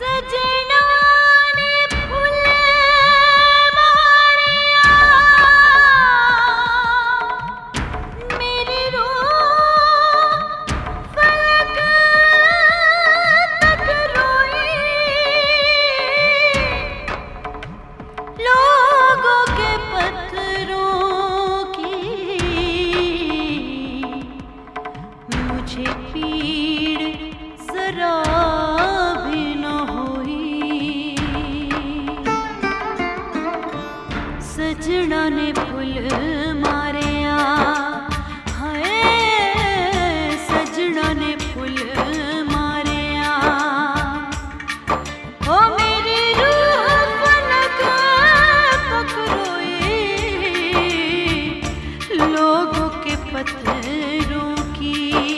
सजना ने फूल मारिया, हाय सजना ने फूल मारिया। ओ मेरी रूह पलक पकड़ोई, लोगों के पत्थरों की,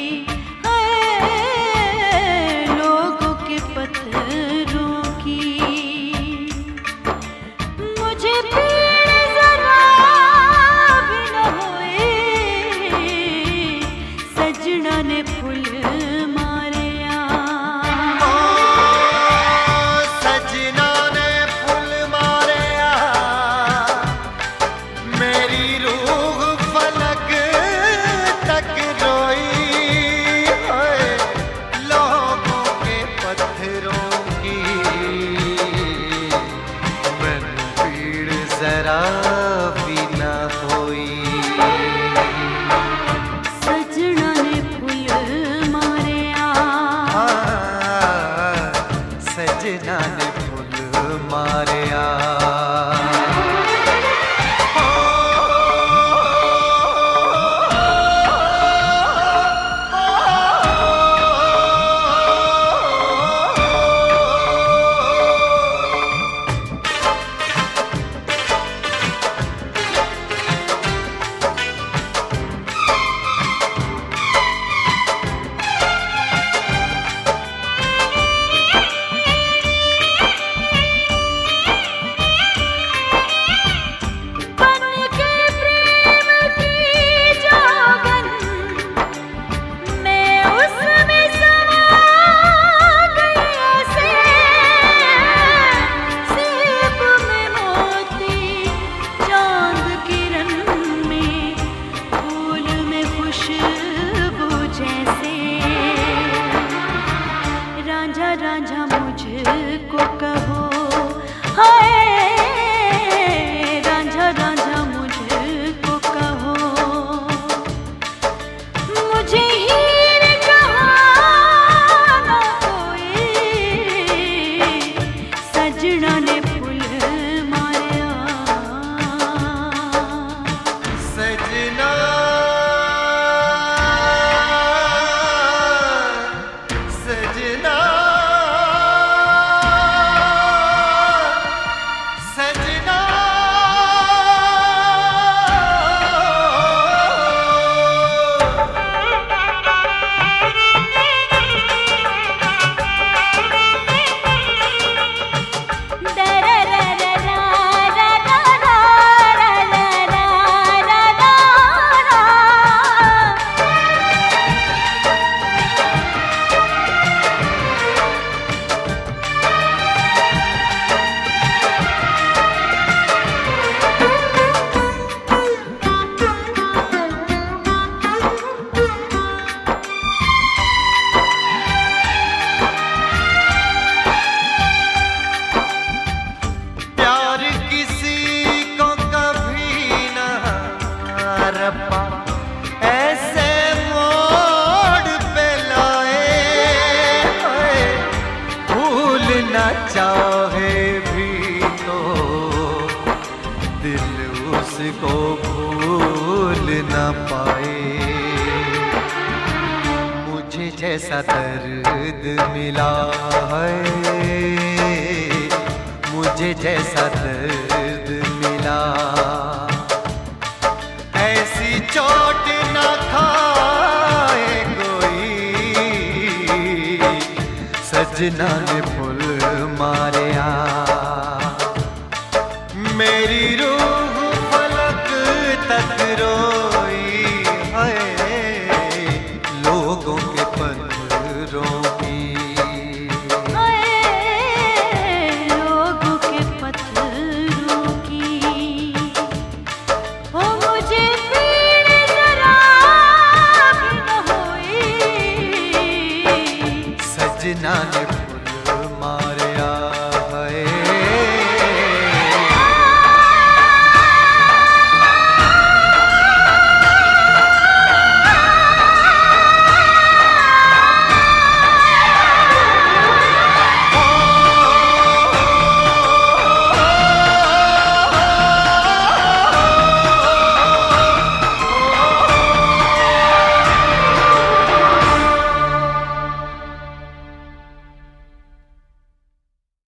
हाय लोगों के पत्थरों की। मुझे सजना ने फूल मारिया, सजना ने फूल मारिया। मेरी रूह फलक तक रोई, लोगों के पत्थरों की। मैंने पीड़ जरा भी न होई। सजना ने फूल मारिया। रांझा मुझको कहो, हाय रांझा रांझा मुझको कहो। मुझे हीर कहाँ ना कोई, सजना ने फूल मारिया। सजना सजना ऐसे मोड़ पे लाए, भूलना चाहे भी तो दिल उसको भूल न पाए। मुझे जैसा दर्द मिला है, मुझे जैसा दर्द मिला, ऐसी चोट न खाए कोई। सजना ने फूल मारिया।